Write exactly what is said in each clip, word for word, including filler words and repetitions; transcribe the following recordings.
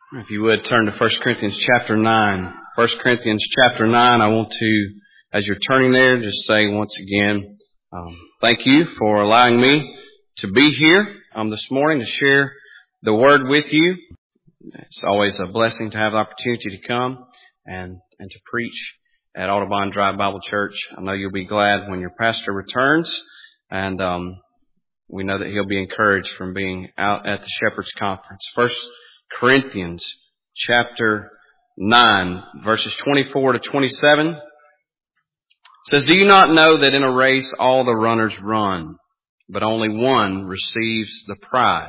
If you would turn to First Corinthians chapter nine. First Corinthians chapter nine, I want to, as you're turning there, just say once again, um, thank you for allowing me to be here um, this morning to share the Word with you. It's always a blessing to have the opportunity to come and, and to preach at Audubon Drive Bible Church. I know you'll be glad when your pastor returns, and um, we know that he'll be encouraged from being out at the Shepherd's Conference. First Corinthians chapter nine, verses twenty-four to twenty-seven says, "Do you not know that in a race all the runners run, but only one receives the prize?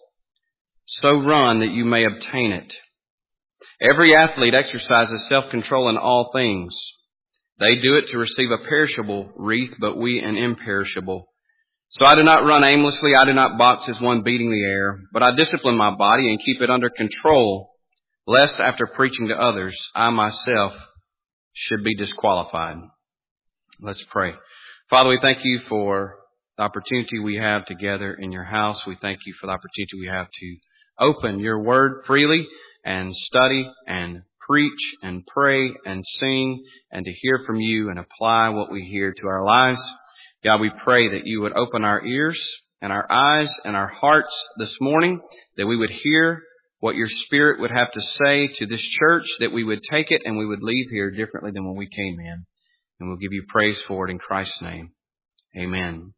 So run that you may obtain it. Every athlete exercises self-control in all things. They do it to receive a perishable wreath, but we an imperishable. So I do not run aimlessly, I do not box as one beating the air, but I discipline my body and keep it under control, lest after preaching to others, I myself should be disqualified." Let's pray. Father, we thank you for the opportunity we have together in your house. We thank you for the opportunity we have to open your word freely and study and preach and pray and sing and to hear from you and apply what we hear to our lives. God, we pray that you would open our ears and our eyes and our hearts this morning, that we would hear what your Spirit would have to say to this church, that we would take it and we would leave here differently than when we came in. And we'll give you praise for it in Christ's name. Amen.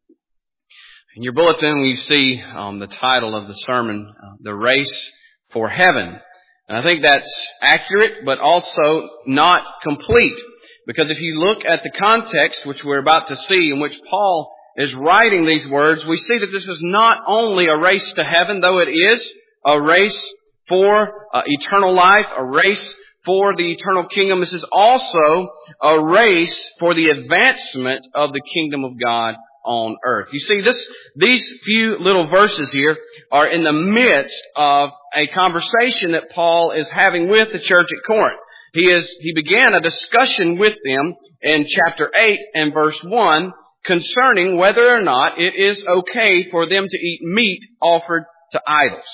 In your bulletin, we see um, the title of the sermon, uh, The Race for Heaven. And I think that's accurate, but also not complete. Because if you look at the context, which we're about to see, in which Paul is writing these words, we see that this is not only a race to heaven, though it is a race for uh, eternal life, a race for the eternal kingdom. This is also a race for the advancement of the kingdom of God on earth. You see, this these few little verses here are in the midst of a conversation that Paul is having with the church at Corinth. He is he began a discussion with them in chapter eight and verse one concerning whether or not it is okay for them to eat meat offered to idols.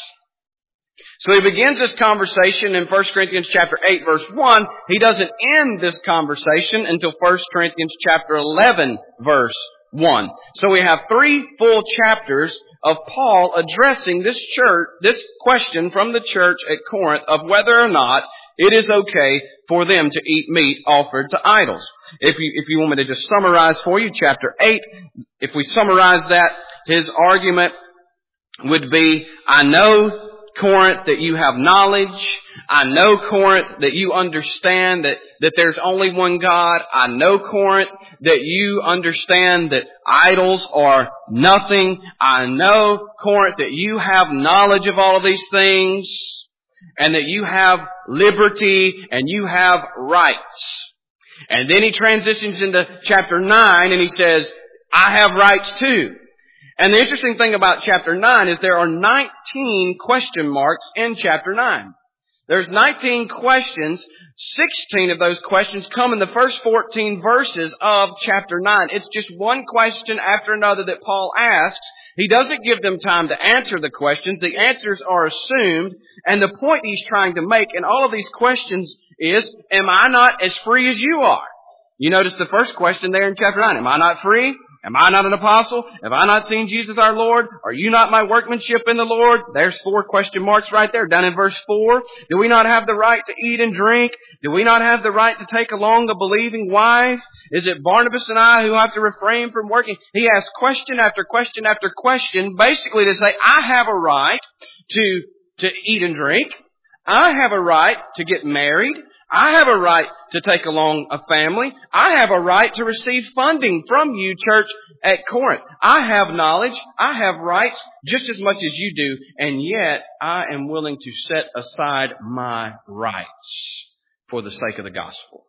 So he begins this conversation in First Corinthians chapter eight verse one. He doesn't end this conversation until First Corinthians chapter eleven verse one. So we have three full chapters of Paul addressing this church, this question from the church at Corinth of whether or not it is okay for them to eat meat offered to idols. If you, if you want me to just summarize for you, chapter eight, if we summarize that, his argument would be, I know, Corinth, that you have knowledge. I know, Corinth, that you understand that, that there's only one God. I know, Corinth, that you understand that idols are nothing. I know, Corinth, that you have knowledge of all of these things and that you have liberty and you have rights. And then he transitions into chapter nine and he says, I have rights too. And the interesting thing about chapter nine is there are nineteen question marks in chapter nine. There's nineteen questions. sixteen of those questions come in the first fourteen verses of chapter nine. It's just one question after another that Paul asks. He doesn't give them time to answer the questions. The answers are assumed. And the point he's trying to make in all of these questions is, am I not as free as you are? You notice the first question there in chapter nine. Am I not free? Am I not an apostle? Have I not seen Jesus our Lord? Are you not my workmanship in the Lord? There's four question marks right there, down in verse four. Do we not have the right to eat and drink? Do we not have the right to take along a believing wife? Is it Barnabas and I who have to refrain from working? He asks question after question after question, basically to say, I have a right to, to eat and drink. I have a right to get married. I have a right to take along a family. I have a right to receive funding from you, church at Corinth. I have knowledge. I have rights just as much as you do. And yet I am willing to set aside my rights for the sake of the gospel.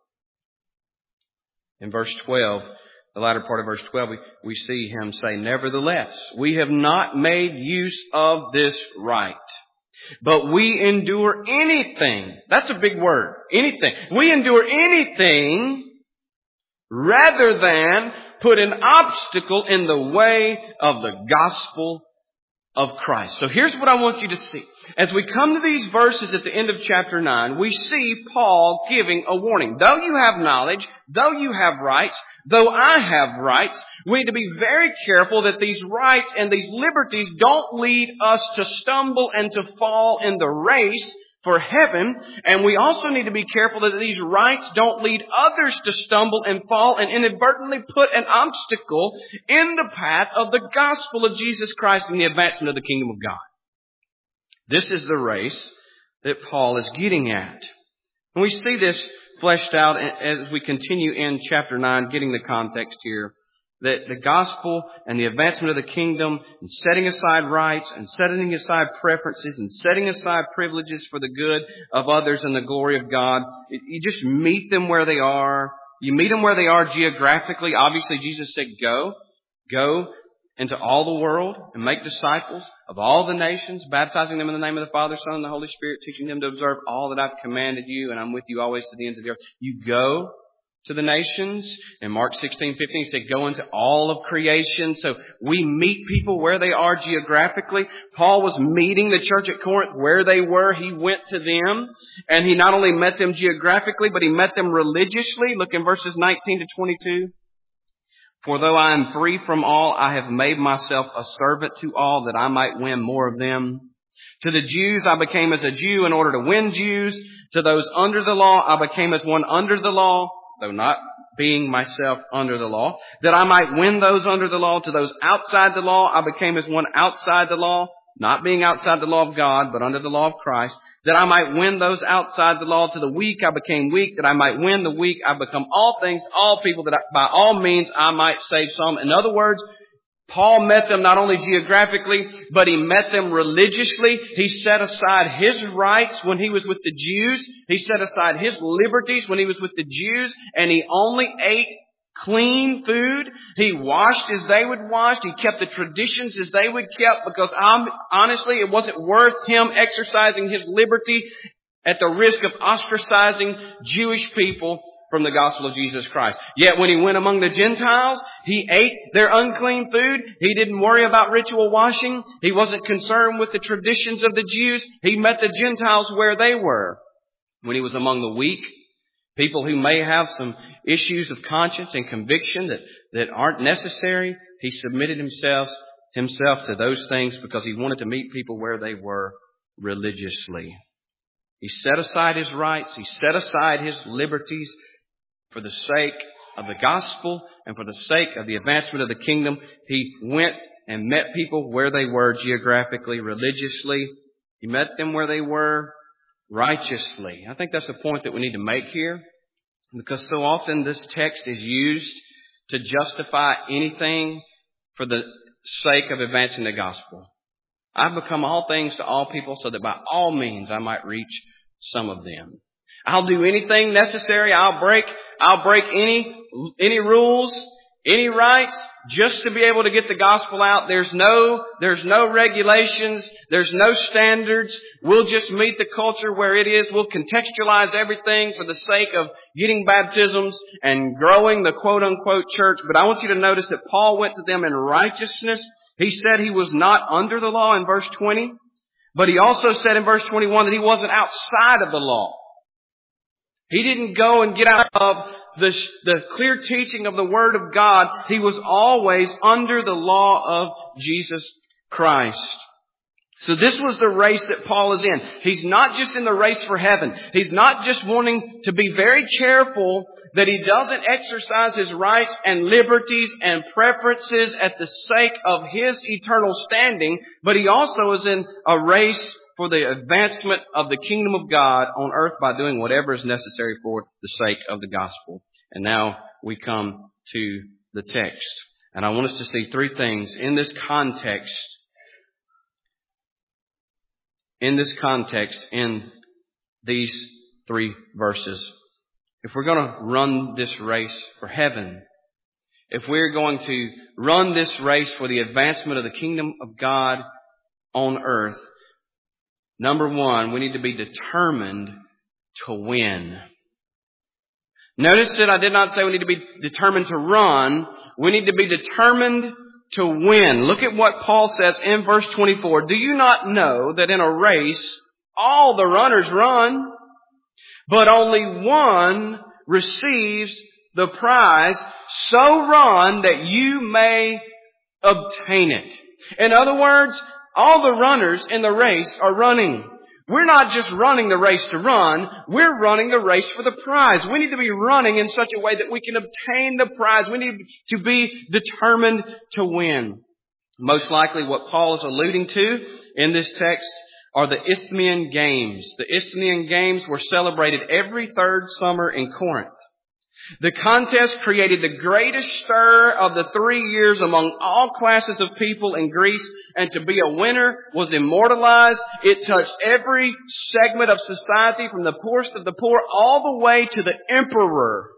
In verse twelve, the latter part of verse twelve, we, we see him say, nevertheless, we have not made use of this right. But we endure anything. That's a big word. Anything. We endure anything rather than put an obstacle in the way of the gospel of Christ. So here's what I want you to see. As we come to these verses at the end of chapter nine, we see Paul giving a warning. Though you have knowledge, though you have rights, though I have rights, we need to be very careful that these rights and these liberties don't lead us to stumble and to fall in the race for heaven. And we also need to be careful that these rights don't lead others to stumble and fall and inadvertently put an obstacle in the path of the gospel of Jesus Christ and the advancement of the kingdom of God. This is the race that Paul is getting at. And we see this fleshed out as we continue in chapter nine, getting the context here. That the gospel and the advancement of the kingdom and setting aside rights and setting aside preferences and setting aside privileges for the good of others and the glory of God. You just meet them where they are. You meet them where they are geographically. Obviously, Jesus said, go, go into all the world and make disciples of all the nations, baptizing them in the name of the Father, Son, and the Holy Spirit, teaching them to observe all that I've commanded you, and I'm with you always to the ends of the earth. You go to the nations. In Mark sixteen fifteen, he said, go into all of creation. So we meet people where they are geographically. Paul was meeting the church at Corinth where they were. He went to them. And he not only met them geographically, but he met them religiously. Look in verses nineteen to twenty-two. For though I am free from all, I have made myself a servant to all that I might win more of them. To the Jews, I became as a Jew in order to win Jews. To those under the law, I became as one under the law, though not being myself under the law, that I might win those under the law. To those outside the law, I became as one outside the law, not being outside the law of God, but under the law of Christ, that I might win those outside the law. To the weak, I became weak, that I might win the weak. I become all things to all people, that I, by all means I might save some. In other words, Paul met them not only geographically, but he met them religiously. He set aside his rights when he was with the Jews. He set aside his liberties when he was with the Jews. And he only ate clean food. He washed as they would wash. He kept the traditions as they would keep, because um, honestly, it wasn't worth him exercising his liberty at the risk of ostracizing Jewish people from the gospel of Jesus Christ. Yet when he went among the Gentiles, he ate their unclean food. He didn't worry about ritual washing. He wasn't concerned with the traditions of the Jews. He met the Gentiles where they were. When he was among the weak, people who may have some issues of conscience and conviction that, that aren't necessary, he submitted himself, himself to those things because he wanted to meet people where they were religiously. He set aside his rights. He set aside his liberties for the sake of the gospel and for the sake of the advancement of the kingdom. He went and met people where they were geographically, religiously. He met them where they were righteously. I think that's the point that we need to make here, because so often this text is used to justify anything for the sake of advancing the gospel. I've become all things to all people so that by all means I might reach some of them. I'll do anything necessary. I'll break, I'll break any, any rules, any rights, just to be able to get the gospel out. There's no, there's no regulations. There's no standards. We'll just meet the culture where it is. We'll contextualize everything for the sake of getting baptisms and growing the quote unquote church. But I want you to notice that Paul went to them in righteousness. He said he was not under the law in verse twenty, but he also said in verse twenty-one that he wasn't outside of the law. He didn't go and get out of the, the clear teaching of the Word of God. He was always under the law of Jesus Christ. So this was the race that Paul is in. He's not just in the race for heaven. He's not just wanting to be very careful that he doesn't exercise his rights and liberties and preferences at the sake of his eternal standing, but he also is in a race for the advancement of the kingdom of God on earth by doing whatever is necessary for the sake of the gospel. And now we come to the text. And I want us to see three things in this context, in this context, in these three verses. If we're going to run this race for heaven, if we're going to run this race for the advancement of the kingdom of God on earth, number one, we need to be determined to win. Notice that I did not say we need to be determined to run. We need to be determined to win. Look at what Paul says in verse twenty-four. Do you not know that in a race all the runners run, but only one receives the prize? So run that you may obtain it. In other words, all the runners in the race are running. We're not just running the race to run. We're running the race for the prize. We need to be running in such a way that we can obtain the prize. We need to be determined to win. Most likely what Paul is alluding to in this text are the Isthmian Games. The Isthmian Games were celebrated every third summer in Corinth. The contest created the greatest stir of the three years among all classes of people in Greece, and to be a winner was immortalized. It touched every segment of society, from the poorest of the poor all the way to the emperor.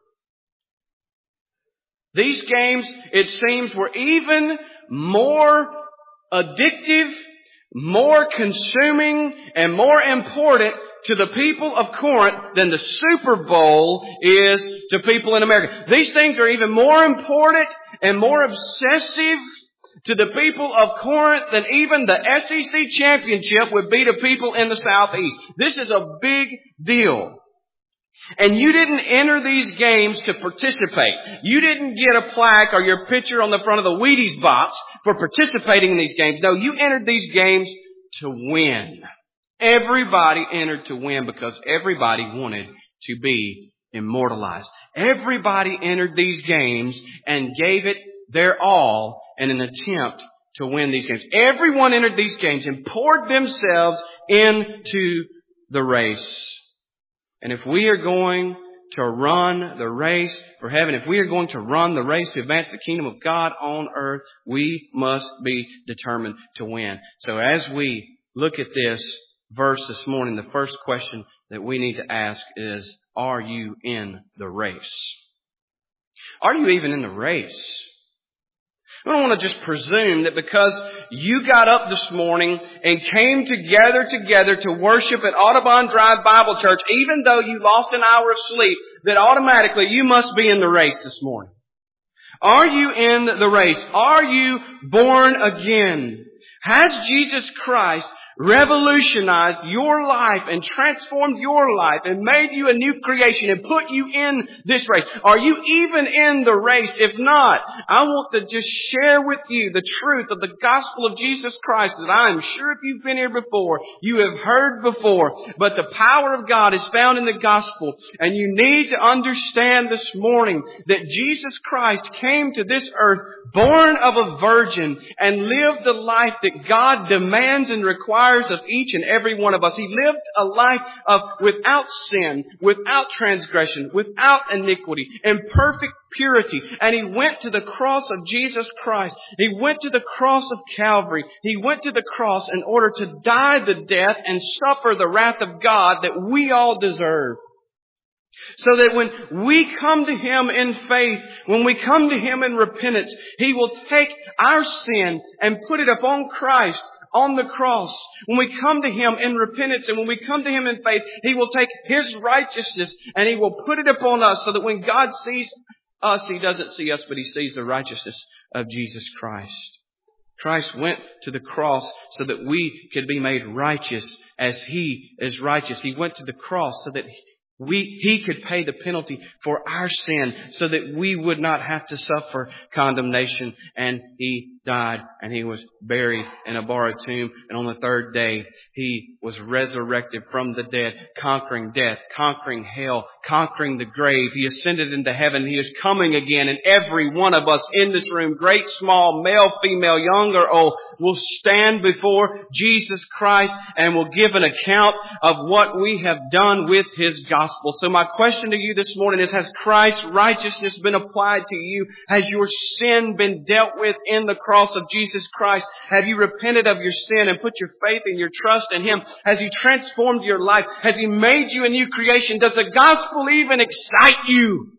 These games, it seems, were even more addictive, more consuming, and more important to the people of Corinth than the Super Bowl is to people in America. These things are even more important and more obsessive to the people of Corinth than even the S E C championship would be to people in the Southeast. This is a big deal. And you didn't enter these games to participate. You didn't get a plaque or your picture on the front of the Wheaties box for participating in these games. No, you entered these games to win. Everybody entered to win because everybody wanted to be immortalized. Everybody entered these games and gave it their all in an attempt to win these games. Everyone entered these games and poured themselves into the race. And if we are going to run the race for heaven, if we are going to run the race to advance the kingdom of God on earth, we must be determined to win. So as we look at this verse this morning, the first question that we need to ask is, are you in the race? Are you even in the race? I don't want to just presume that because you got up this morning and came together together to worship at Audubon Drive Bible Church, even though you lost an hour of sleep, that automatically you must be in the race this morning. Are you in the race? Are you born again? Has Jesus Christ revolutionized your life and transformed your life and made you a new creation and put you in this race? Are you even in the race? If not, I want to just share with you the truth of the gospel of Jesus Christ that I am sure if you've been here before, you have heard before. But the power of God is found in the gospel, and you need to understand this morning that Jesus Christ came to this earth born of a virgin and lived the life that God demands and requires of each and every one of us. He lived a life of without sin, without transgression, without iniquity, in perfect purity. And He went to the cross of Jesus Christ. He went to the cross of Calvary. He went to the cross in order to die the death and suffer the wrath of God that we all deserve. So that when we come to Him in faith, when we come to Him in repentance, He will take our sin and put it upon Christ on the cross. When we come to Him in repentance and when we come to Him in faith, He will take His righteousness and He will put it upon us, so that when God sees us, He doesn't see us, but He sees the righteousness of Jesus Christ. Christ went to the cross so that we could be made righteous as He is righteous. He went to the cross so that We, He could pay the penalty for our sin so that we would not have to suffer condemnation. And He died and He was buried in a borrowed tomb. And on the third day, He was resurrected from the dead, conquering death, conquering hell, conquering the grave. He ascended into heaven. He is coming again. And every one of us in this room, great, small, male, female, young or old, will stand before Jesus Christ and will give an account of what we have done with His gospel. So my question to you this morning is, has Christ's righteousness been applied to you? Has your sin been dealt with in the cross of Jesus Christ? Have you repented of your sin and put your faith and your trust in Him? Has He transformed your life? Has He made you a new creation? Does the gospel even excite you?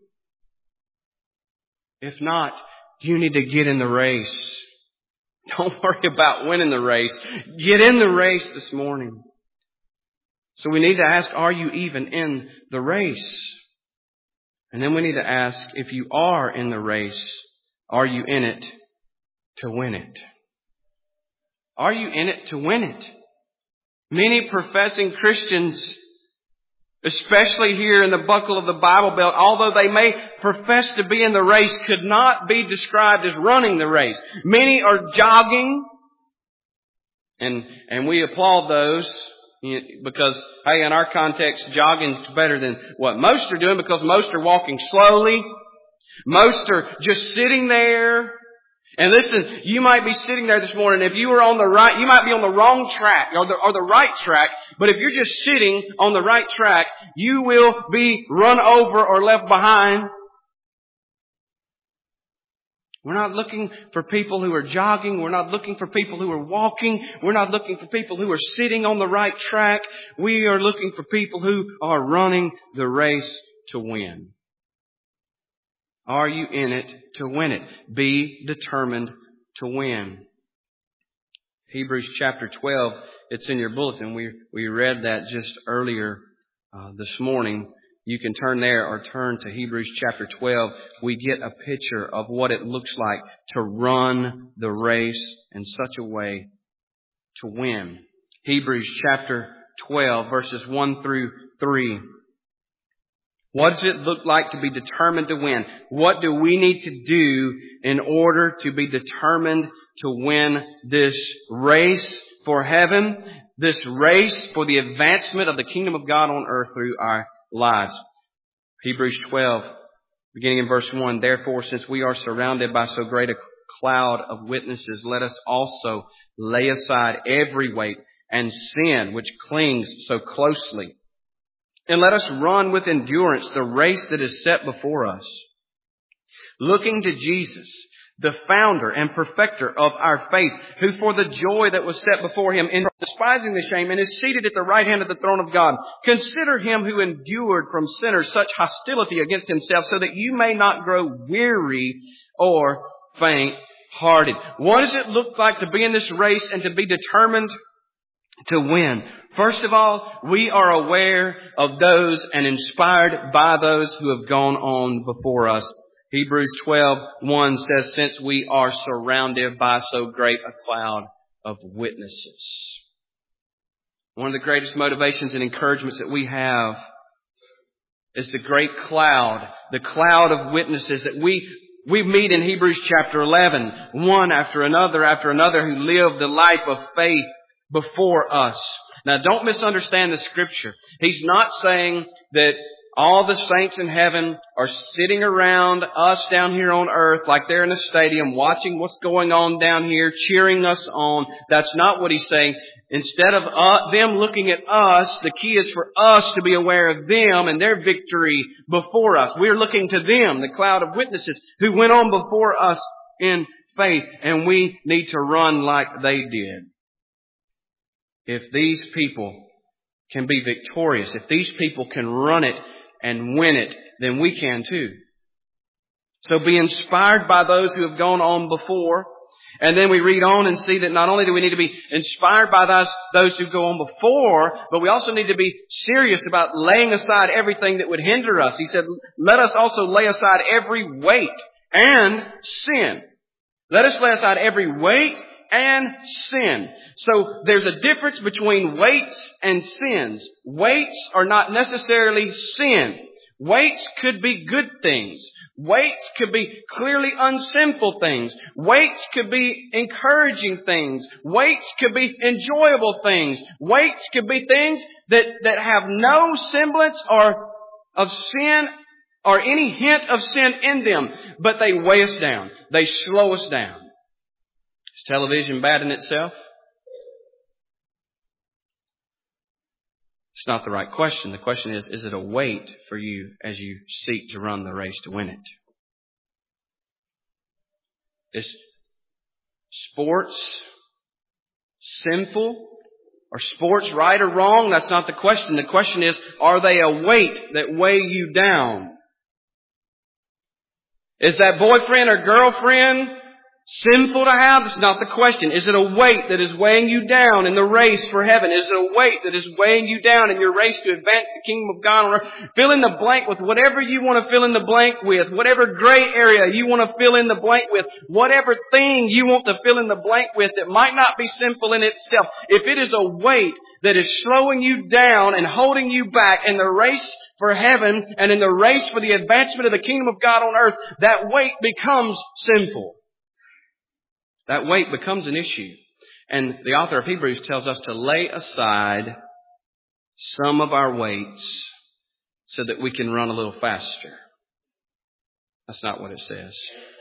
If not, you need to get in the race. Don't worry about winning the race. Get in the race this morning. So we need to ask, are you even in the race? And then we need to ask, if you are in the race, are you in it to win it? Are you in it to win it? Many professing Christians, especially here in the buckle of the Bible Belt, although they may profess to be in the race, could not be described as running the race. Many are jogging, and and we applaud those because, hey, in our context, jogging is better than what most are doing because most are walking slowly. Most are just sitting there. And listen, you might be sitting there this morning. If you were on the right, you might be on the wrong track or the, or the right track. But if you're just sitting on the right track, you will be run over or left behind. We're not looking for people who are jogging. We're not looking for people who are walking. We're not looking for people who are sitting on the right track. We are looking for people who are running the race to win. Are you in it to win it? Be determined to win. Hebrews chapter twelve, it's in your bulletin. We we read that just earlier uh, this morning. You can turn there or turn to Hebrews chapter twelve. We get a picture of what it looks like to run the race in such a way to win. Hebrews chapter twelve, verses one through three. What does it look like to be determined to win? What do we need to do in order to be determined to win this race for heaven, this race for the advancement of the kingdom of God on earth through our lives? Hebrews twelve, beginning in verse one. Therefore, since we are surrounded by so great a cloud of witnesses, let us also lay aside every weight and sin which clings so closely. And let us run with endurance the race that is set before us, looking to Jesus, the founder and perfecter of our faith, who for the joy that was set before him, in despising the shame, and is seated at the right hand of the throne of God. Consider him who endured from sinners such hostility against himself, so that you may not grow weary or faint-hearted. What does it look like to be in this race and to be determined to win? First of all, we are aware of those and inspired by those who have gone on before us. Hebrews twelve one says, since we are surrounded by so great a cloud of witnesses. One of the greatest motivations and encouragements that we have is the great cloud, the cloud of witnesses that we we meet in Hebrews chapter eleven, one after another after another who live the life of faith before us. Now, don't misunderstand the scripture. He's not saying that all the saints in heaven are sitting around us down here on earth like they're in a stadium watching what's going on down here, cheering us on. That's not what he's saying. Instead of uh, them looking at us, the key is for us to be aware of them and their victory before us. We're looking to them, the cloud of witnesses who went on before us in faith, and we need to run like they did. If these people can be victorious, if these people can run it and win it, then we can too. So be inspired by those who have gone on before. And then we read on and see that not only do we need to be inspired by those, those who go on before, but we also need to be serious about laying aside everything that would hinder us. He said, let us also lay aside every weight and sin. Let us lay aside every weight and sin. So there's a difference between weights and sins. Weights are not necessarily sin. Weights could be good things. Weights could be clearly unsinful things. Weights could be encouraging things. Weights could be enjoyable things. Weights could be things that, that have no semblance or of sin or any hint of sin in them, but they weigh us down. They slow us down. Is television bad in itself? It's not the right question. The question is, is it a weight for you as you seek to run the race to win it? Is sports sinful? Are sports right or wrong? That's not the question. The question is, are they a weight that weigh you down? Is that boyfriend or girlfriend sinful to have? That's not the question. Is it a weight that is weighing you down in the race for heaven? Is it a weight that is weighing you down in your race to advance the kingdom of God on earth? Fill in the blank with whatever you want to fill in the blank with. Whatever gray area you want to fill in the blank with. Whatever thing you want to fill in the blank with that might not be sinful in itself. If it is a weight that is slowing you down and holding you back in the race for heaven and in the race for the advancement of the kingdom of God on earth, that weight becomes sinful. That weight becomes an issue. And the author of Hebrews tells us to lay aside some of our weights so that we can run a little faster. That's not what it says.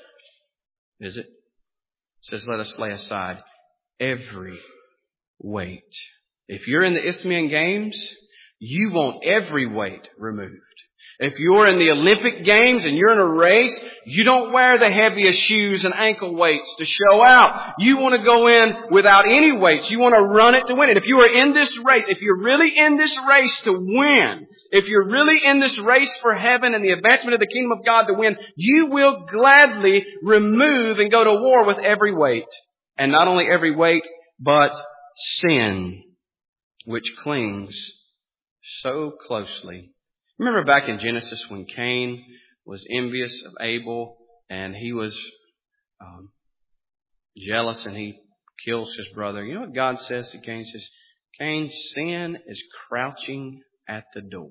Is it? It says, let us lay aside every weight. If you're in the Isthmian Games, you want every weight removed. If you're in the Olympic Games and you're in a race, you don't wear the heaviest shoes and ankle weights to show out. You want to go in without any weights. You want to run it to win it. If you are in this race, if you're really in this race to win, if you're really in this race for heaven and the advancement of the kingdom of God to win, you will gladly remove and go to war with every weight. And not only every weight, but sin, which clings so closely. Remember back in Genesis when Cain was envious of Abel and he was um, jealous and he kills his brother. You know what God says to Cain? He says, Cain, sin is crouching at the door.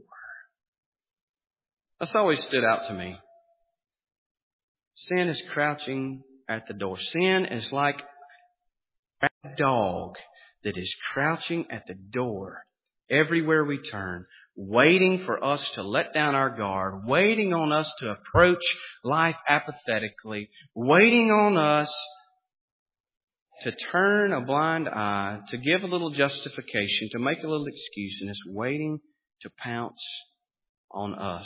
That's always stood out to me. Sin is crouching at the door. Sin is like a dog that is crouching at the door everywhere we turn, waiting for us to let down our guard, waiting on us to approach life apathetically, waiting on us to turn a blind eye, to give a little justification, to make a little excuse, and it's waiting to pounce on us.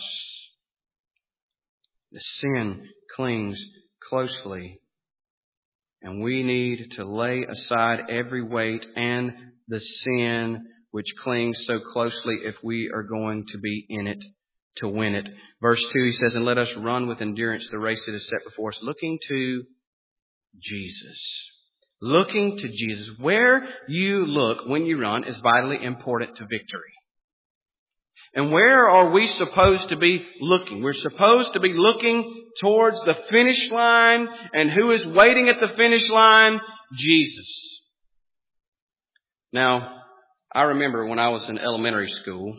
The sin clings closely, and we need to lay aside every weight and the sin which clings so closely if we are going to be in it to win it. Verse two, he says, and let us run with endurance the race that is set before us, looking to Jesus. Looking to Jesus. Where you look when you run is vitally important to victory. And where are we supposed to be looking? We're supposed to be looking towards the finish line. And who is waiting at the finish line? Jesus. Now, I remember when I was in elementary school,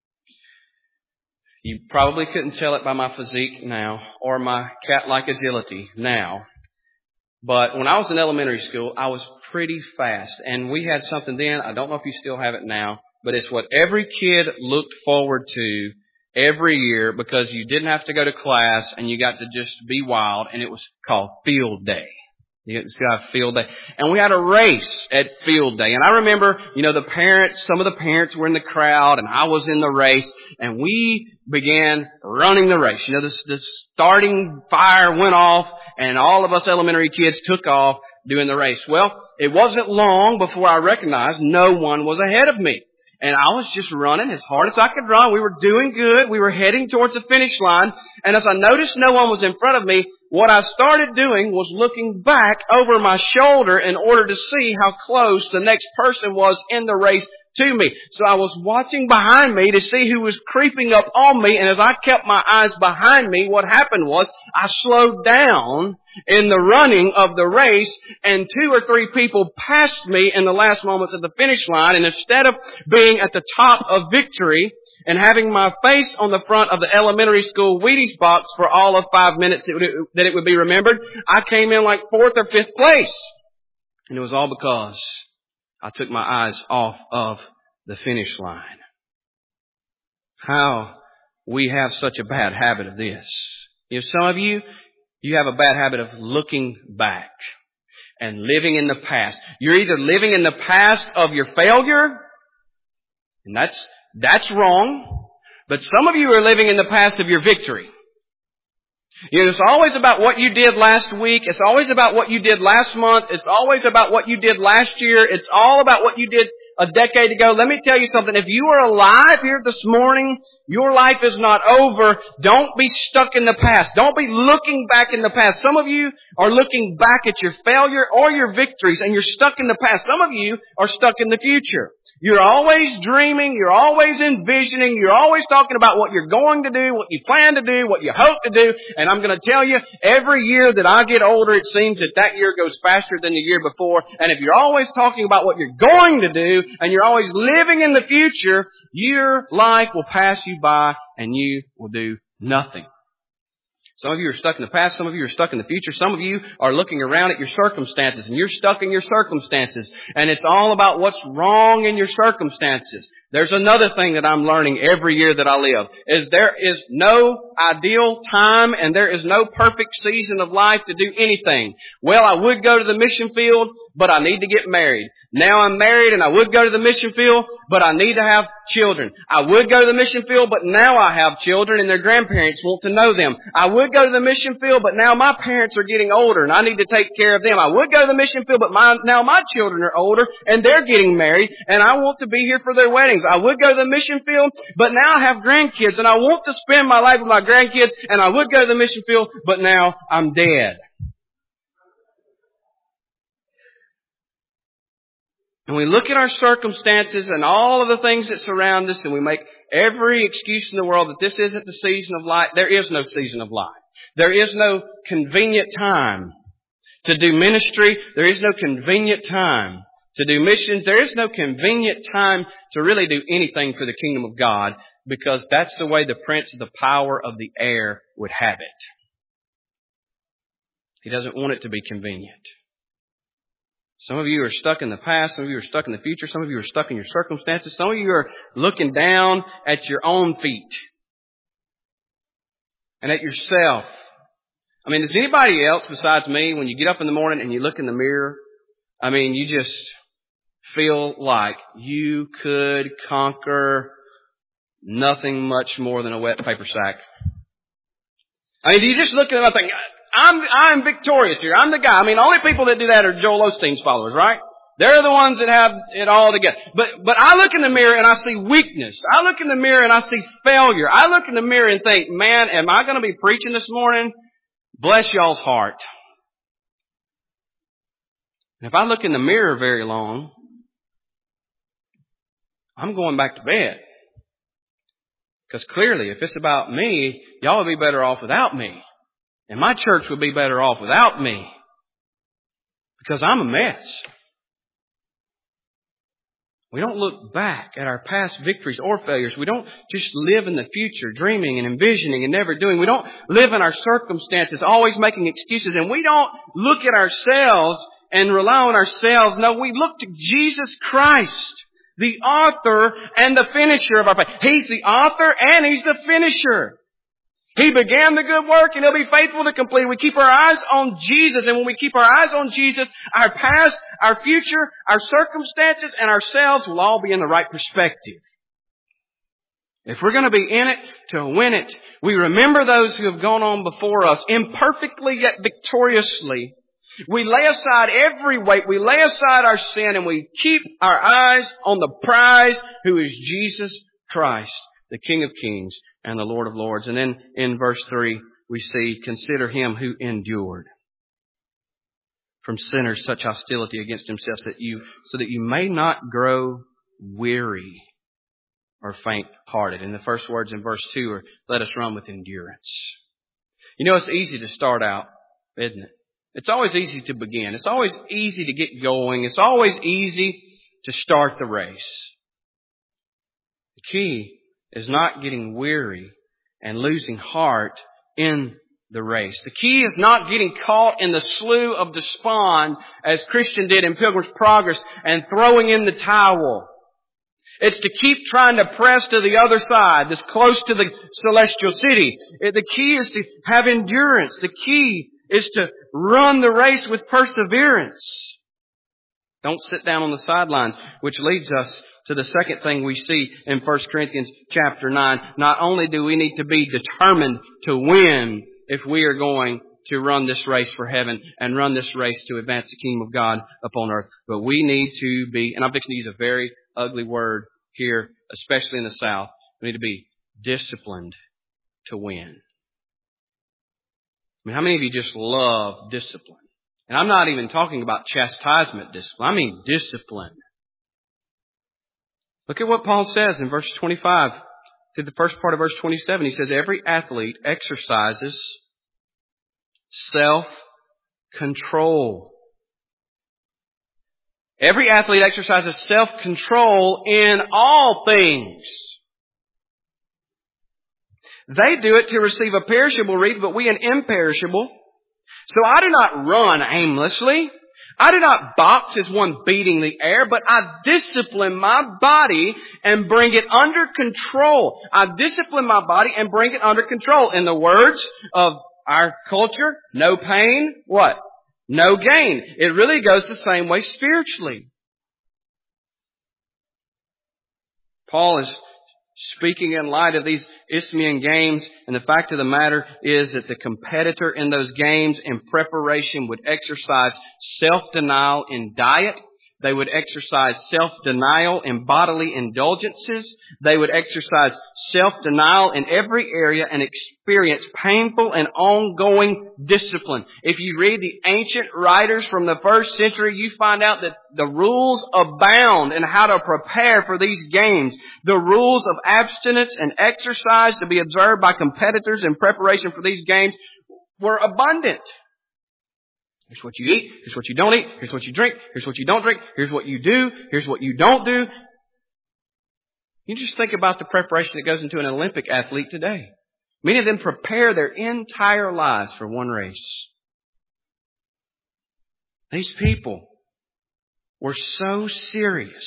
you probably couldn't tell it by my physique now or my cat-like agility now. But when I was in elementary school, I was pretty fast. And we had something then, I don't know if you still have it now, but it's what every kid looked forward to every year because you didn't have to go to class and you got to just be wild, and it was called Field Day. You get to see Field Day. And we had a race at Field Day. And I remember, you know, the parents, some of the parents were in the crowd and I was in the race, and we began running the race. You know, the, the starting fire went off and all of us elementary kids took off doing the race. Well, it wasn't long before I recognized no one was ahead of me. And I was just running as hard as I could run. We were doing good. We were heading towards the finish line. And as I noticed no one was in front of me, what I started doing was looking back over my shoulder in order to see how close the next person was in the race to me. So I was watching behind me to see who was creeping up on me. And as I kept my eyes behind me, what happened was I slowed down in the running of the race, and two or three people passed me in the last moments of the finish line. And instead of being at the top of victory and having my face on the front of the elementary school Wheaties box for all of five minutes that it would be remembered, I came in like fourth or fifth place. And it was all because I took my eyes off of the finish line. How we have such a bad habit of this. You know, some of you, you have a bad habit of looking back and living in the past. You're either living in the past of your failure, and that's that's wrong, but some of you are living in the past of your victory. You know, it's always about what you did last week. It's always about what you did last month. It's always about what you did last year. It's all about what you did a decade ago. Let me tell you something. If you are alive here this morning, your life is not over. Don't be stuck in the past. Don't be looking back in the past. Some of you are looking back at your failure or your victories and you're stuck in the past. Some of you are stuck in the future. You're always dreaming. You're always envisioning. You're always talking about what you're going to do, what you plan to do, what you hope to do. And I'm going to tell you, every year that I get older, it seems that that year goes faster than the year before. And if you're always talking about what you're going to do and you're always living in the future, your life will pass you by and you will do nothing. Some of you are stuck in the past. Some of you are stuck in the future. Some of you are looking around at your circumstances and you're stuck in your circumstances. And it's all about what's wrong in your circumstances. There's another thing that I'm learning every year that I live, is there is no ideal time and there is no perfect season of life to do anything. Well, I would go to the mission field, but I need to get married. Now I'm married and I would go to the mission field, but I need to have children. I would go to the mission field, but now I have children and their grandparents want to know them. I would go to the mission field, but now my parents are getting older and I need to take care of them. I would go to the mission field, but my, now my children are older and they're getting married and I want to be here for their weddings. I would go to the mission field, but now I have grandkids and I want to spend my life with my grandkids, and I would go to the mission field, but now I'm dead. And we look at our circumstances and all of the things that surround us and we make every excuse in the world that this isn't the season of life. There is no season of life. There is no convenient time to do ministry. There is no convenient time to do missions. There is no convenient time to really do anything for the kingdom of God, because that's the way the prince of the power of the air would have it. He doesn't want it to be convenient. Some of you are stuck in the past. Some of you are stuck in the future. Some of you are stuck in your circumstances. Some of you are looking down at your own feet and at yourself. I mean, does anybody else besides me, when you get up in the morning and you look in the mirror, I mean, you just feel like you could conquer nothing much more than a wet paper sack? I mean, do you just look at it and think, I'm, I'm victorious here. I'm the guy. I mean, the only people that do that are Joel Osteen's followers, right? They're the ones that have it all together. But, but I look in the mirror and I see weakness. I look in the mirror and I see failure. I look in the mirror and think, man, am I going to be preaching this morning? Bless y'all's heart. And if I look in the mirror very long, I'm going back to bed. Because clearly, if it's about me, y'all would be better off without me. And my church would be better off without me. Because I'm a mess. We don't look back at our past victories or failures. We don't just live in the future, dreaming and envisioning and never doing. We don't live in our circumstances, always making excuses. And we don't look at ourselves and rely on ourselves. No, we look to Jesus Christ, the author and the finisher of our faith. He's the author and He's the finisher. He began the good work and He'll be faithful to complete it. We keep our eyes on Jesus. And when we keep our eyes on Jesus, our past, our future, our circumstances, and ourselves will all be in the right perspective. If we're going to be in it to win it, we remember those who have gone on before us, imperfectly yet victoriously. We lay aside every weight. We lay aside our sin and we keep our eyes on the prize, who is Jesus Christ, the King of Kings and the Lord of Lords. And then in verse three, we see, consider Him who endured from sinners such hostility against Himself, that you, so that you may not grow weary or faint-hearted. And the first words in verse two are, let us run with endurance. You know, it's easy to start out, isn't it? It's always easy to begin. It's always easy to get going. It's always easy to start the race. The key is not getting weary and losing heart in the race. The key is not getting caught in the slough of despond, as Christian did in Pilgrim's Progress, and throwing in the towel. It's to keep trying to press to the other side, this close to the celestial city. The key is to have endurance. The key is to run the race with perseverance. Don't sit down on the sidelines, which leads us to the second thing we see in First Corinthians chapter nine. Not only do we need to be determined to win if we are going to run this race for heaven and run this race to advance the kingdom of God upon earth. But we need to be, and I'm fixing to use a very ugly word here, especially in the South, we need to be disciplined to win. I mean, how many of you just love discipline? And I'm not even talking about chastisement discipline. I mean discipline. Look at what Paul says in verse twenty-five. Through the first part of verse twenty-seven, he says, every athlete exercises self-control. Every athlete exercises self-control in all things. They do it to receive a perishable wreath, but we an imperishable. So I do not run aimlessly. I do not box as one beating the air, but I discipline my body and bring it under control. I discipline my body and bring it under control. In the words of our culture, no pain, what? No gain. It really goes the same way spiritually. Paul is speaking in light of these Isthmian games, and the fact of the matter is that the competitor in those games in preparation would exercise self-denial in diet. They would exercise self-denial in bodily indulgences. They would exercise self-denial in every area and experience painful and ongoing discipline. If you read the ancient writers from the first century, you find out that the rules abound in how to prepare for these games. The rules of abstinence and exercise to be observed by competitors in preparation for these games were abundant. Here's what you eat. Here's what you don't eat. Here's what you drink. Here's what you don't drink. Here's what you do. Here's what you don't do. You just think about the preparation that goes into an Olympic athlete today. Many of them prepare their entire lives for one race. These people were so serious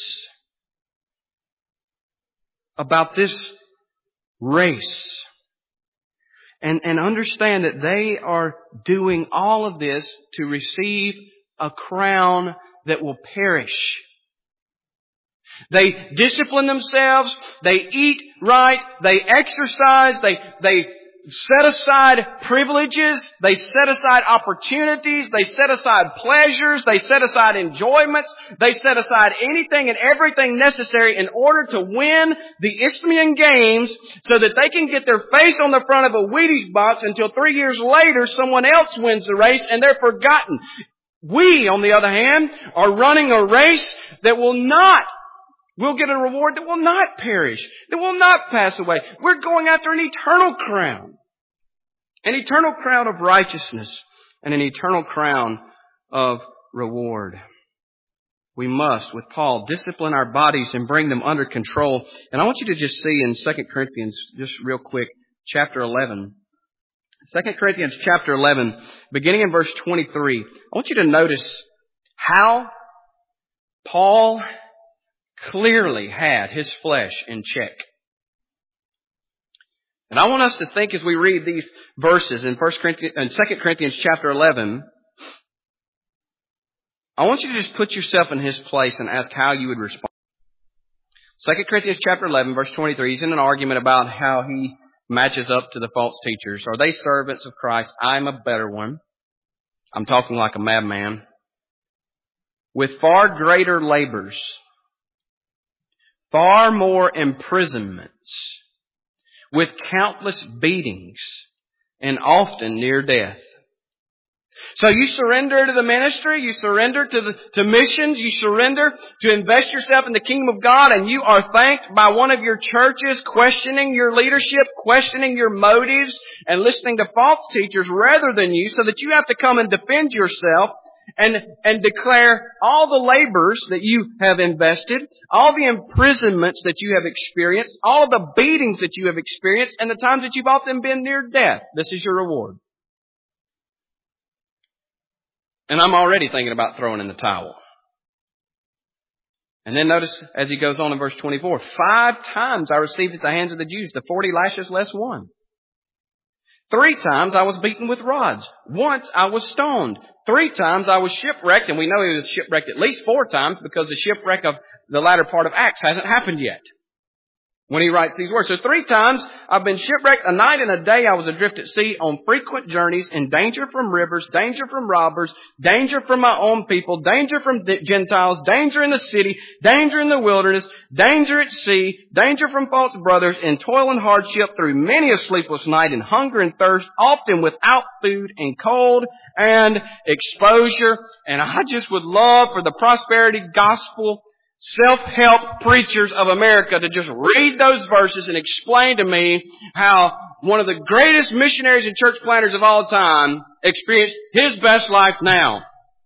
about this race. And, and understand that they are doing all of this to receive a crown that will perish. They discipline themselves. They eat right. They exercise. They, they set aside privileges. They set aside opportunities. They set aside pleasures. They set aside enjoyments. They set aside anything and everything necessary in order to win the Isthmian Games so that they can get their face on the front of a Wheaties box until three years later someone else wins the race and they're forgotten. We, on the other hand, are running a race that will not We'll get a reward that will not perish, that will not pass away. We're going after an eternal crown. An eternal crown of righteousness and an eternal crown of reward. We must, with Paul, discipline our bodies and bring them under control. And I want you to just see in Second Corinthians, just real quick, chapter eleven. Second Corinthians chapter eleven, beginning in verse twenty-three. I want you to notice how Paul clearly had his flesh in check. And I want us to think as we read these verses in First Corinthians and Second Corinthians chapter eleven, I want you to just put yourself in his place and ask how you would respond. Second Corinthians chapter eleven, verse twenty-three, he's in an argument about how he matches up to the false teachers. Are they servants of Christ? I'm a better one. I'm talking like a madman. With far greater labors, far more imprisonments, with countless beatings, and often near death. So you surrender to the ministry, you surrender to the to missions, you surrender to invest yourself in the kingdom of God, and you are thanked by one of your churches questioning your leadership, questioning your motives, and listening to false teachers rather than you, so that you have to come and defend yourself and and declare all the labors that you have invested, all the imprisonments that you have experienced, all of the beatings that you have experienced, and the times that you've often been near death. This is your reward. And I'm already thinking about throwing in the towel. And then notice as he goes on in verse twenty-four, five times I received at the hands of the Jews the forty lashes less one. Three times I was beaten with rods. Once I was stoned. Three times I was shipwrecked, and we know he was shipwrecked at least four times because the shipwreck of the latter part of Acts hasn't happened yet. when he writes these words. So three times I've been shipwrecked. A night and a day I was adrift at sea on frequent journeys, in danger from rivers, danger from robbers, danger from my own people, danger from Gentiles, danger in the city, danger in the wilderness, danger at sea, danger from false brothers, in toil and hardship, through many a sleepless night, in hunger and thirst, often without food, in cold and exposure. And I just would love for the prosperity gospel self-help preachers of America to just read those verses and explain to me how one of the greatest missionaries and church planters of all time experienced his best life now.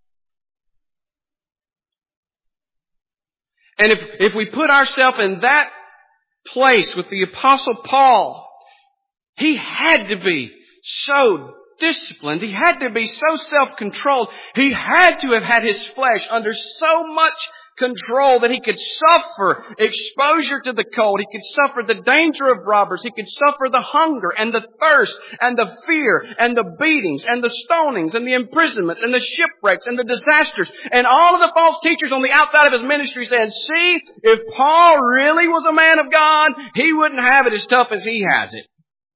And if, if we put ourselves in that place with the Apostle Paul, he had to be so disciplined. He had to be so self-controlled. He had to have had his flesh under so much control that he could suffer exposure to the cold. He could suffer the danger of robbers. He could suffer the hunger and the thirst and the fear and the beatings and the stonings and the imprisonments and the shipwrecks and the disasters. And all of the false teachers on the outside of his ministry said, see, if Paul really was a man of God, he wouldn't have it as tough as he has it.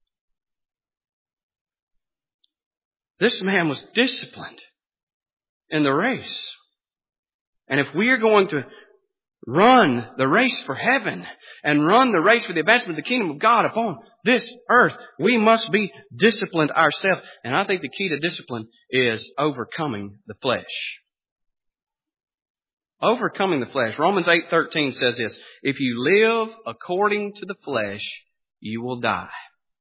This man was disciplined in the race. And if we are going to run the race for heaven and run the race for the advancement of the kingdom of God upon this earth, we must be disciplined ourselves. And I think the key to discipline is overcoming the flesh. Overcoming the flesh. Romans eight thirteen says this, if you live according to the flesh, you will die.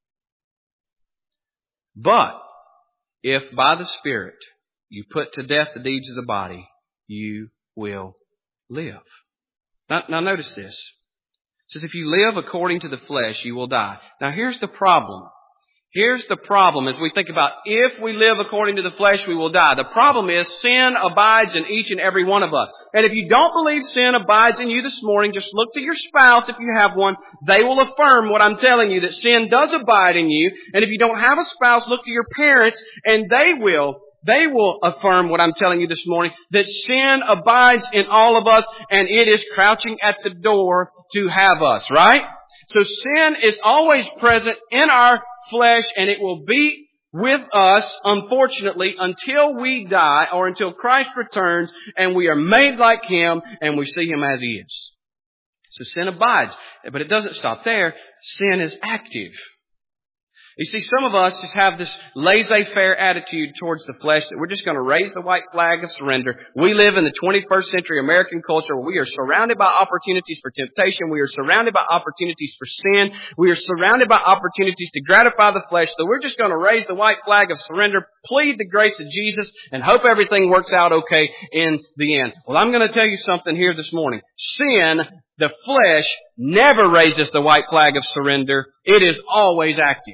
But if by the Spirit you put to death the deeds of the body, you will live. Now, now notice this. It says if you live according to the flesh, you will die. Now here's the problem. Here's the problem as we think about if we live according to the flesh, we will die. The problem is sin abides in each and every one of us. And if you don't believe sin abides in you this morning, just look to your spouse if you have one. They will affirm what I'm telling you, that sin does abide in you. And if you don't have a spouse, look to your parents and they will They will affirm what I'm telling you this morning, that sin abides in all of us and it is crouching at the door to have us, right? So sin is always present in our flesh and it will be with us, unfortunately, until we die or until Christ returns and we are made like Him and we see Him as He is. So sin abides, but it doesn't stop there. Sin is active. You see, some of us just have this laissez-faire attitude towards the flesh that we're just going to raise the white flag of surrender. We live in the twenty-first century American culture where we are surrounded by opportunities for temptation. We are surrounded by opportunities for sin. We are surrounded by opportunities to gratify the flesh. So we're just going to raise the white flag of surrender, plead the grace of Jesus, and hope everything works out okay in the end. Well, I'm going to tell you something here this morning. Sin, the flesh, never raises the white flag of surrender. It is always active.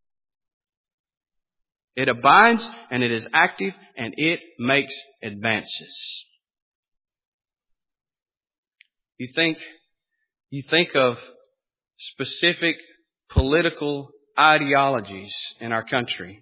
It abides and it is active and it makes advances. You think, you think of specific political ideologies in our country.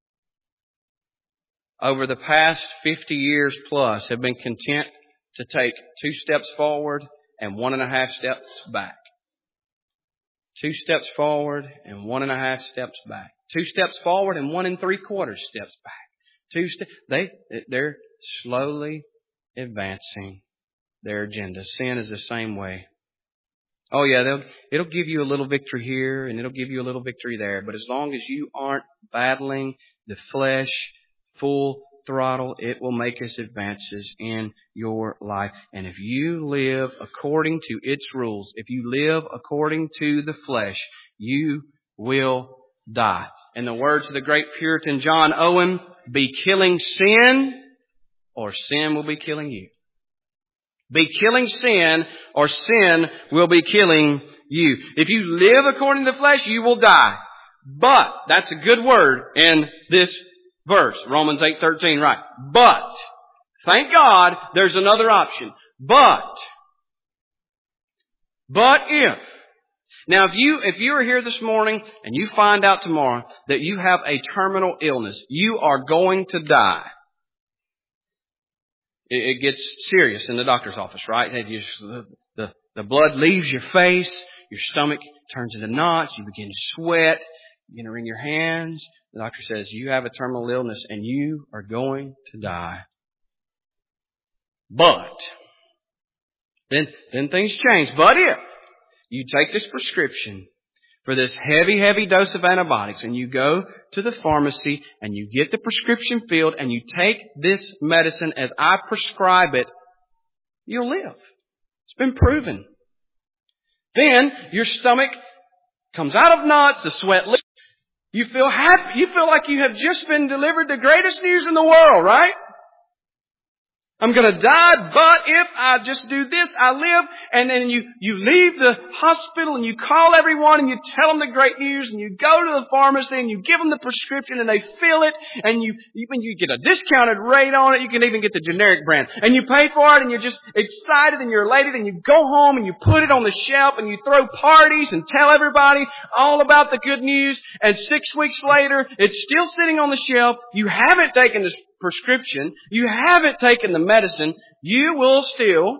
Over the past fifty years plus have been content to take two steps forward and one and a half steps back. Two steps forward and one and a half steps back. Two steps forward and one and three quarters steps back. Two ste- they they're slowly advancing their agenda. Sin is the same way. Oh yeah, they'll it'll give you a little victory here and it'll give you a little victory there. But as long as you aren't battling the flesh full throttle, it will make us advances in your life. And if you live according to its rules, if you live according to the flesh, you will die. In the words of the great Puritan John Owen, be killing sin or sin will be killing you. Be killing sin or sin will be killing you. If you live according to the flesh, you will die. But, that's a good word in this verse, Romans eight thirteen, right? But, thank God, there's another option. But, but if, now if you, if you are here this morning and you find out tomorrow that you have a terminal illness, you are going to die. It, it gets serious in the doctor's office, right? It just, the, the, the blood leaves your face. Your stomach turns into knots. You begin to sweat. You begin to wring your hands. The doctor says, you have a terminal illness and you are going to die. But, then, then things change. But if you take this prescription for this heavy, heavy dose of antibiotics and you go to the pharmacy and you get the prescription filled and you take this medicine as I prescribe it, you'll live. It's been proven. Then your stomach comes out of knots, the sweat leaves. You feel happy. You feel like you have just been delivered the greatest news in the world, right? I'm going to die, but if I just do this, I live. And then you, you leave the hospital and you call everyone and you tell them the great news and you go to the pharmacy and you give them the prescription and they fill it and you, even you get a discounted rate on it. You can even get the generic brand and you pay for it and you're just excited and you're elated and you go home and you put it on the shelf and you throw parties and tell everybody all about the good news. And six weeks later, it's still sitting on the shelf. You haven't taken this prescription, you haven't taken the medicine, you will still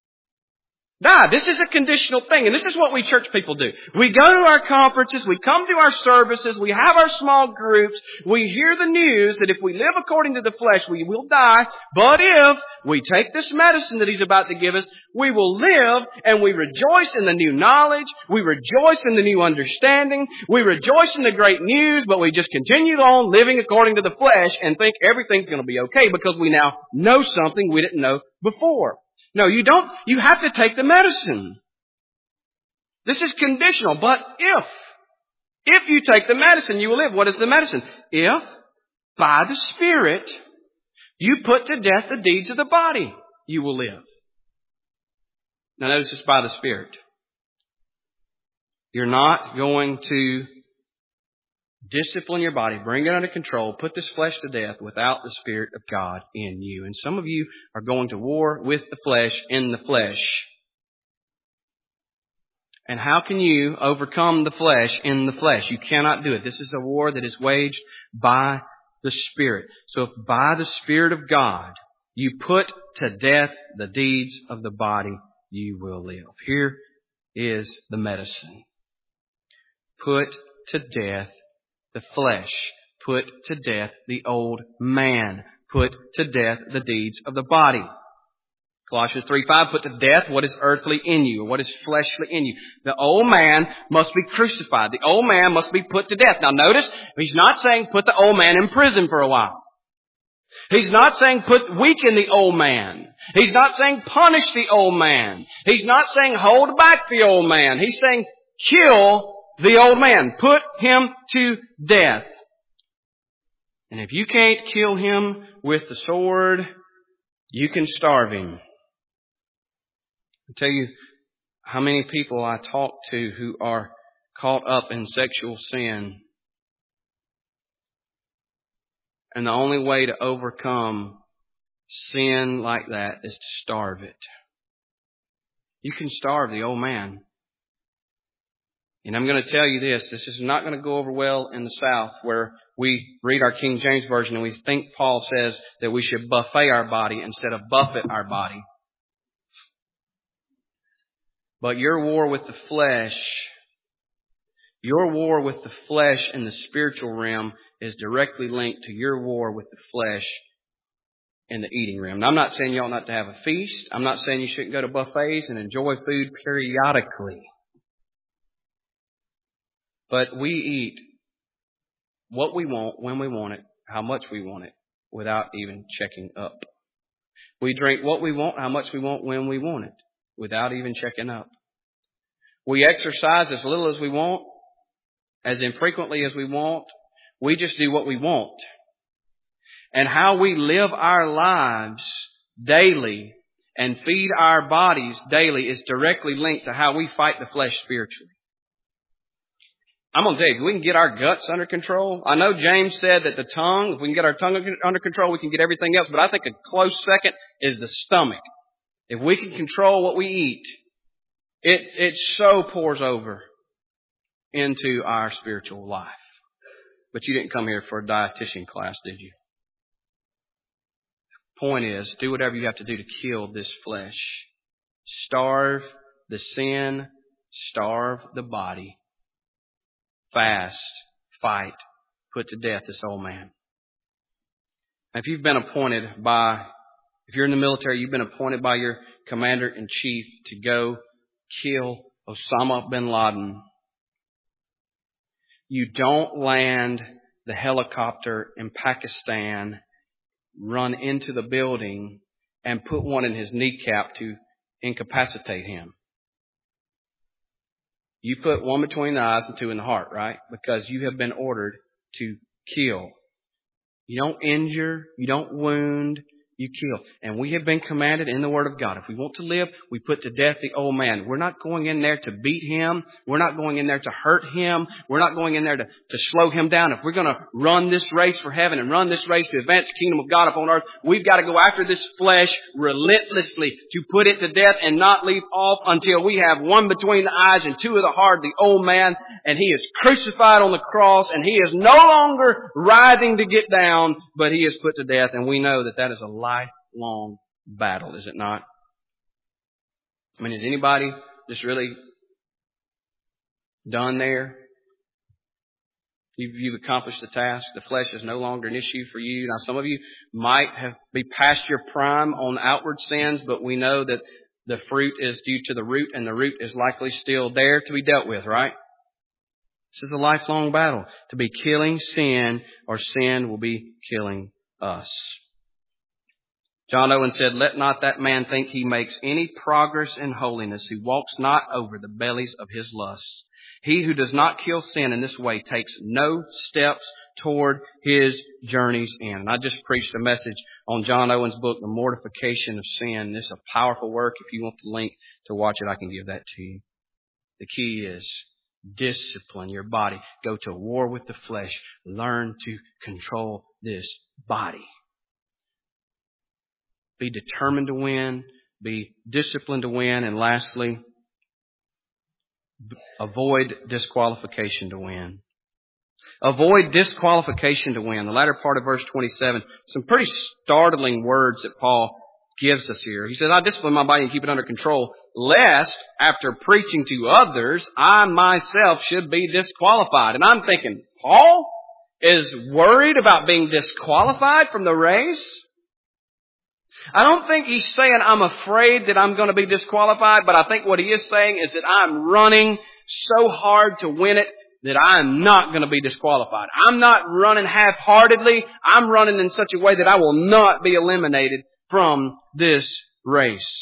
die. This is a conditional thing, and this is what we church people do. We go to our conferences, we come to our services, we have our small groups, we hear the news that if we live according to the flesh, we will die, but if we take this medicine that He's about to give us, we will live, and we rejoice in the new knowledge, we rejoice in the new understanding, we rejoice in the great news, but we just continue on living according to the flesh and think everything's going to be okay because we now know something we didn't know before. No, you don't. You have to take the medicine. This is conditional. But if, if you take the medicine, you will live. What is the medicine? If, by the Spirit, you put to death the deeds of the body, you will live. Now notice it's by the Spirit. You're not going to discipline your body, bring it under control, put this flesh to death without the Spirit of God in you. And some of you are going to war with the flesh in the flesh. And how can you overcome the flesh in the flesh? You cannot do it. This is a war that is waged by the Spirit. So if by the Spirit of God you put to death the deeds of the body, you will live. Here is the medicine. Put to death the flesh. Put to death the old man. Put to death the deeds of the body. Colossians three five, put to death what is earthly in you, or what is fleshly in you. The old man must be crucified. The old man must be put to death. Now notice, He's not saying put the old man in prison for a while. He's not saying put weaken the old man. He's not saying punish the old man. He's not saying hold back the old man. He's saying kill the old man. Put him to death. And if you can't kill him with the sword, you can starve him. I'll tell you how many people I talk to who are caught up in sexual sin. And the only way to overcome sin like that is to starve it. You can starve the old man. And I'm going to tell you this, this is not going to go over well in the South where we read our King James Version and we think Paul says that we should buffet our body instead of buffet our body. But your war with the flesh, your war with the flesh in the spiritual realm is directly linked to your war with the flesh in the eating realm. Now, I'm not saying you ought not to have a feast. I'm not saying you shouldn't go to buffets and enjoy food periodically. But we eat what we want, when we want it, how much we want it, without even checking up. We drink what we want, how much we want, when we want it, without even checking up. We exercise as little as we want, as infrequently as we want. We just do what we want. And how we live our lives daily and feed our bodies daily is directly linked to how we fight the flesh spiritually. I'm going to tell you, if we can get our guts under control. I know James said that the tongue, if we can get our tongue under control, we can get everything else. But I think a close second is the stomach. If we can control what we eat, it, it so pours over into our spiritual life. But you didn't come here for a dietitian class, did you? Point is, do whatever you have to do to kill this flesh. Starve the sin starve the body, fast, fight, put to death this old man. If you've been appointed by, if you're in the military, you've been appointed by your commander-in-chief to go kill Osama bin Laden. You don't land the helicopter in Pakistan, run into the building, and put one in his kneecap to incapacitate him. You put one between the eyes and two in the heart, right? Because you have been ordered to kill. You don't injure, you don't wound, you kill. And we have been commanded in the Word of God. If we want to live, we put to death the old man. We're not going in there to beat him. We're not going in there to hurt him. We're not going in there to, to slow him down. If we're going to run this race for heaven and run this race to advance the kingdom of God upon earth, we've got to go after this flesh relentlessly to put it to death and not leave off until we have one between the eyes and two of the heart, the old man, and he is crucified on the cross, and he is no longer writhing to get down, but he is put to death, and we know that that is a lifelong battle, is it not? I mean, is anybody just really done there? You've, you've accomplished the task. The flesh is no longer an issue for you. Now, some of you might have be past your prime on outward sins, but we know that the fruit is due to the root, and the root is likely still there to be dealt with, right? This is a lifelong battle. To be killing sin, or sin will be killing us. John Owen said, "Let not that man think he makes any progress in holiness who walks not over the bellies of his lusts. He who does not kill sin in this way takes no steps toward his journey's end." And I just preached a message on John Owen's book, The Mortification of Sin. This is a powerful work. If you want the link to watch it, I can give that to you. The key is discipline your body. Go to war with the flesh. Learn to control this body. Be determined to win. Be disciplined to win. And lastly, avoid disqualification to win. Avoid disqualification to win. The latter part of verse twenty-seven, some pretty startling words that Paul gives us here. He says, "I discipline my body and keep it under control, lest after preaching to others, I myself should be disqualified." And I'm thinking, Paul is worried about being disqualified from the race? I don't think he's saying I'm afraid that I'm going to be disqualified, but I think what he is saying is that I'm running so hard to win it that I'm not going to be disqualified. I'm not running half-heartedly. I'm running in such a way that I will not be eliminated from this race.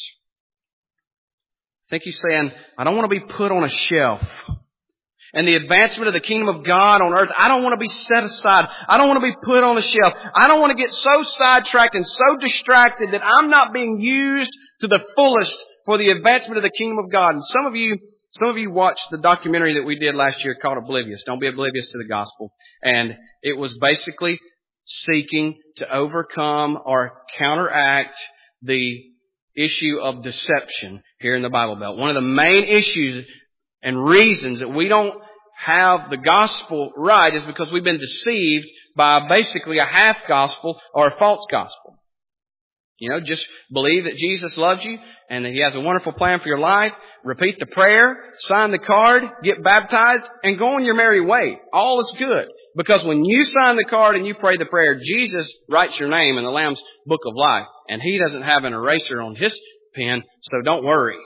I think he's saying, I don't want to be put on a shelf. And the advancement of the kingdom of God on earth, I don't want to be set aside. I don't want to be put on a shelf. I don't want to get so sidetracked and so distracted that I'm not being used to the fullest for the advancement of the kingdom of God. And some of you, some of you watched the documentary that we did last year called Oblivious. Don't be oblivious to the gospel. And it was basically seeking to overcome or counteract the issue of deception here in the Bible Belt. One of the main issues and reasons that we don't have the gospel right is because we've been deceived by basically a half gospel or a false gospel. You know, just believe that Jesus loves you and that He has a wonderful plan for your life. Repeat the prayer, sign the card, get baptized, and go on your merry way. All is good. Because when you sign the card and you pray the prayer, Jesus writes your name in the Lamb's book of life. And He doesn't have an eraser on His pen, so don't worry.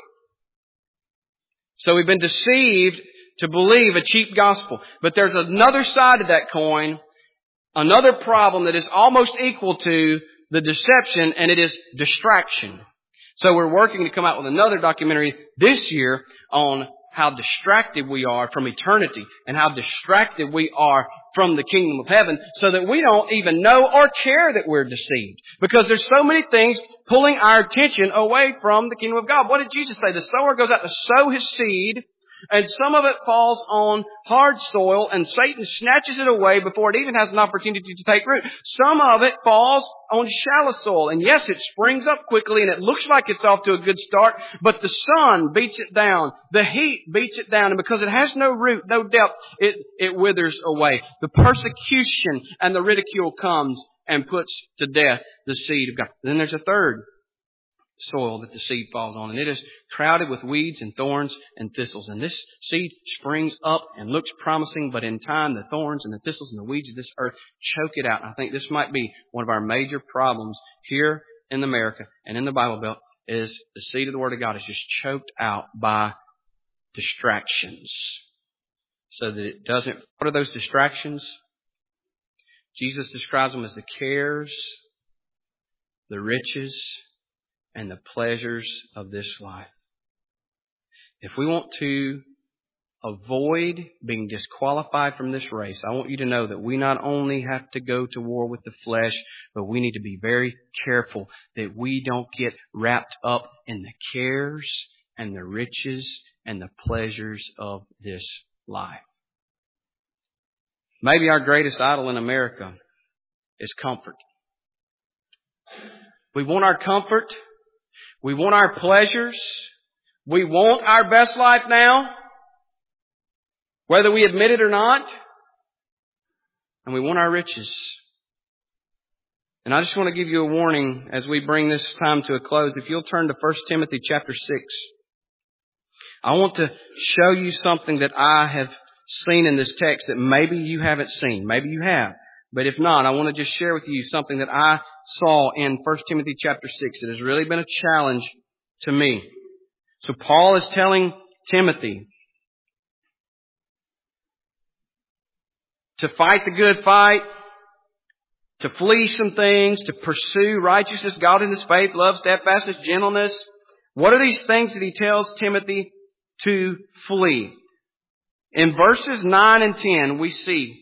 So we've been deceived to believe a cheap gospel. But there's another side of that coin, another problem that is almost equal to the deception, and it is distraction. So we're working to come out with another documentary this year on how distracted we are from eternity and how distracted we are from the kingdom of heaven, so that we don't even know or care that we're deceived. Because there's so many things pulling our attention away from the kingdom of God. What did Jesus say? The sower goes out to sow his seed, and some of it falls on hard soil, and Satan snatches it away before it even has an opportunity to take root. Some of it falls on shallow soil, and yes, it springs up quickly, and it looks like it's off to a good start, but the sun beats it down. The heat beats it down, and because it has no root, no depth, it, it withers away. The persecution and the ridicule comes and puts to death the seed of God. Then there's a third soil that the seed falls on. And it is crowded with weeds and thorns and thistles. And this seed springs up and looks promising, but in time the thorns and the thistles and the weeds of this earth choke it out. And I think this might be one of our major problems here in America and in the Bible Belt is the seed of the Word of God is just choked out by distractions. So that it doesn't... What are those distractions? Jesus describes them as the cares, the riches, and the pleasures of this life. If we want to avoid being disqualified from this race, I want you to know that we not only have to go to war with the flesh, but we need to be very careful that we don't get wrapped up in the cares and the riches and the pleasures of this life. Maybe our greatest idol in America is comfort. We want our comfort. We want our pleasures. We want our best life now, whether we admit it or not. And we want our riches. And I just want to give you a warning as we bring this time to a close. If you'll turn to First Timothy chapter six, I want to show you something that I have seen in this text that maybe you haven't seen. Maybe you have. But if not, I want to just share with you something that I saw in First Timothy chapter six. It has really been a challenge to me. So Paul is telling Timothy to fight the good fight, to flee some things, to pursue righteousness, godliness, faith, love, steadfastness, gentleness. What are these things that he tells Timothy to flee? In verses nine and ten, we see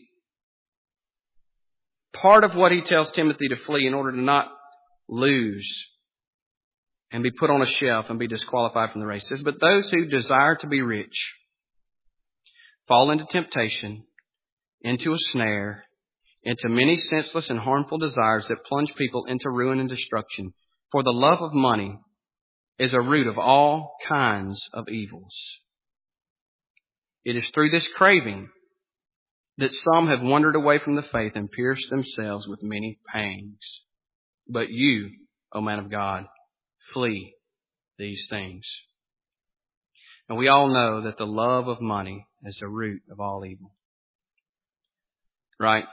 part of what he tells Timothy to flee in order to not lose and be put on a shelf and be disqualified from the race. It says, but those who desire to be rich fall into temptation, into a snare, into many senseless and harmful desires that plunge people into ruin and destruction. For the love of money is a root of all kinds of evils. It is through this craving that some have wandered away from the faith and pierced themselves with many pangs. But you, O man of God, flee these things. And we all know that the love of money is the root of all evil. Right?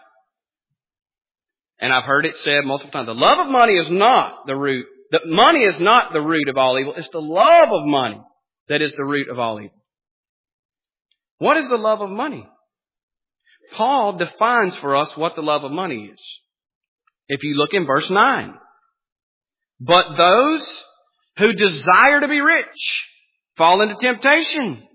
And I've heard it said multiple times, the love of money is not the root. That money is not the root of all evil. It's the love of money that is the root of all evil. What is the love of money? Paul defines for us what the love of money is. If you look in verse nine. But those who desire to be rich fall into temptation,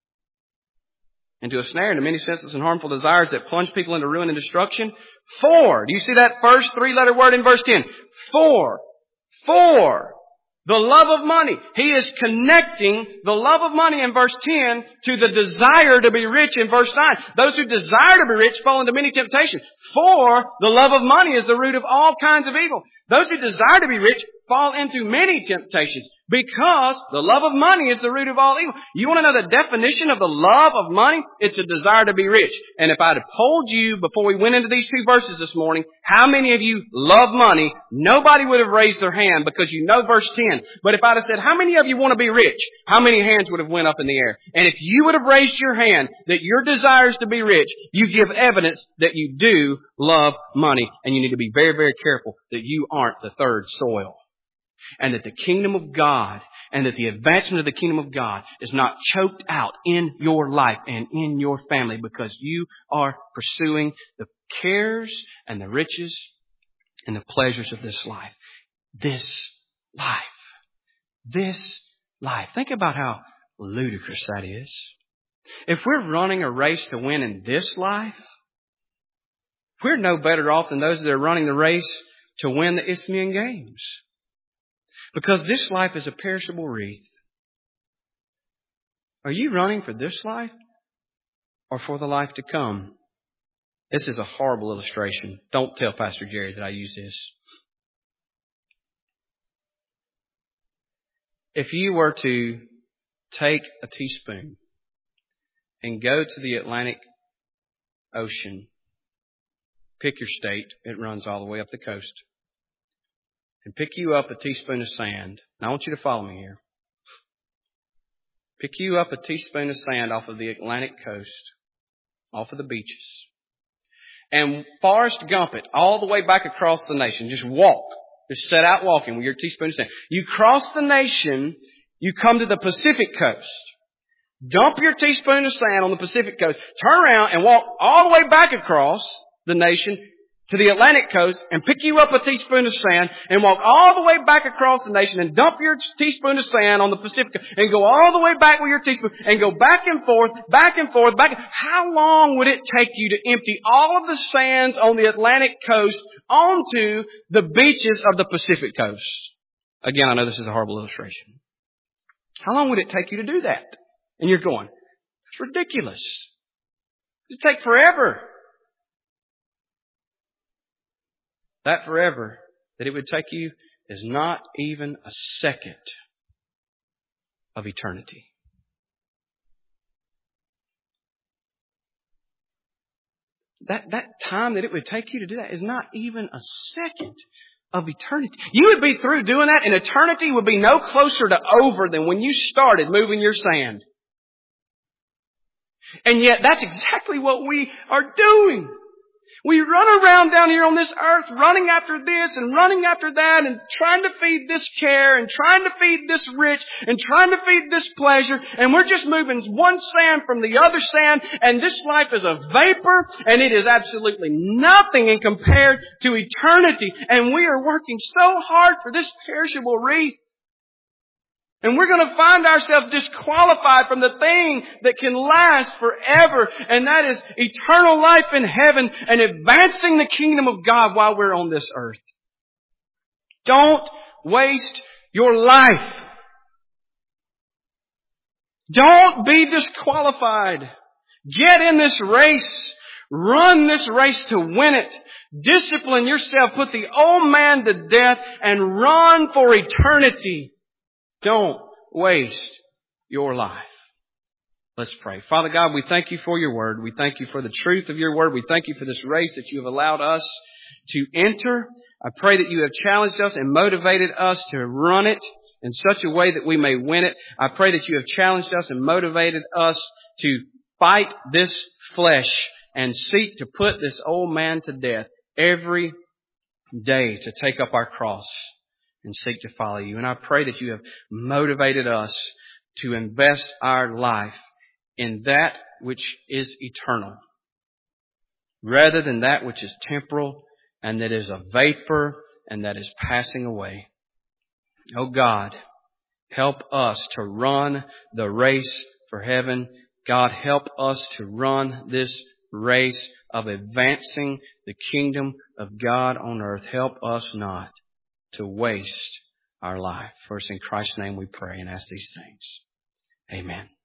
into a snare, into many senseless and harmful desires that plunge people into ruin and destruction. For, do you see that first three-letter word in verse ten? For, for the love of money. He is connecting the love of money in verse ten to the desire to be rich in verse nine. Those who desire to be rich fall into many temptations. For the love of money is the root of all kinds of evil. Those who desire to be rich fall into many temptations because the love of money is the root of all evil. You want to know the definition of the love of money? It's a desire to be rich. And if I'd have told you before we went into these two verses this morning, how many of you love money, nobody would have raised their hand because you know verse ten. But if I'd have said, how many of you want to be rich? How many hands would have went up in the air? And if you would have raised your hand that your desire is to be rich, you give evidence that you do love money. And you need to be very, very careful that you aren't the third soil. And that the kingdom of God and that the advancement of the kingdom of God is not choked out in your life and in your family because you are pursuing the cares and the riches and the pleasures of this life. This life. This life. Think about how ludicrous that is. If we're running a race to win in this life, we're no better off than those that are running the race to win the Isthmian Games. Because this life is a perishable wreath. Are you running for this life or for the life to come? This is a horrible illustration. Don't tell Pastor Jerry that I use this. If you were to take a teaspoon and go to the Atlantic Ocean, pick your state, it runs all the way up the coast, and pick you up a teaspoon of sand. Now I want you to follow me here. Pick you up a teaspoon of sand off of the Atlantic coast, off of the beaches, and Forrest Gump it all the way back across the nation. Just walk. Just set out walking with your teaspoon of sand. You cross the nation, you come to the Pacific coast. Dump your teaspoon of sand on the Pacific coast, turn around and walk all the way back across the nation to the Atlantic coast and pick you up a teaspoon of sand and walk all the way back across the nation and dump your teaspoon of sand on the Pacific coast and go all the way back with your teaspoon and go back and forth, back and forth, back. How long would it take you to empty all of the sands on the Atlantic coast onto the beaches of the Pacific coast? Again, I know this is a horrible illustration. How long would it take you to do that? And you're going, it's ridiculous. It would take forever. That forever that it would take you is not even a second of eternity. That, that time that it would take you to do that is not even a second of eternity. You would be through doing that, and eternity would be no closer to over than when you started moving your sand. And yet that's exactly what we are doing. We run around down here on this earth running after this and running after that and trying to feed this care and trying to feed this rich and trying to feed this pleasure. And we're just moving one sand from the other sand, and this life is a vapor, and it is absolutely nothing in compared to eternity. And we are working so hard for this perishable wreath. And we're going to find ourselves disqualified from the thing that can last forever. And that is eternal life in heaven and advancing the kingdom of God while we're on this earth. Don't waste your life. Don't be disqualified. Get in this race. Run this race to win it. Discipline yourself. Put the old man to death and run for eternity. Don't waste your life. Let's pray. Father God, we thank you for your word. We thank you for the truth of your word. We thank you for this race that you have allowed us to enter. I pray that you have challenged us and motivated us to run it in such a way that we may win it. I pray that you have challenged us and motivated us to fight this flesh and seek to put this old man to death every day, to take up our cross and seek to follow you. And I pray that you have motivated us to invest our life in that which is eternal, rather than that which is temporal and that is a vapor and that is passing away. Oh God, help us to run the race for heaven. God, help us to run this race of advancing the kingdom of God on earth. Help us not to waste our life. First, in Christ's name we pray and ask these things. Amen.